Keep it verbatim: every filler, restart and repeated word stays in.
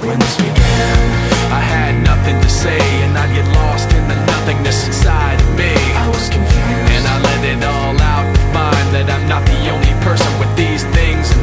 when this began. I had nothing to say, and I'd get lost in the nothingness inside of me. I was confused, and I let it all out and find that I'm not the only person with these things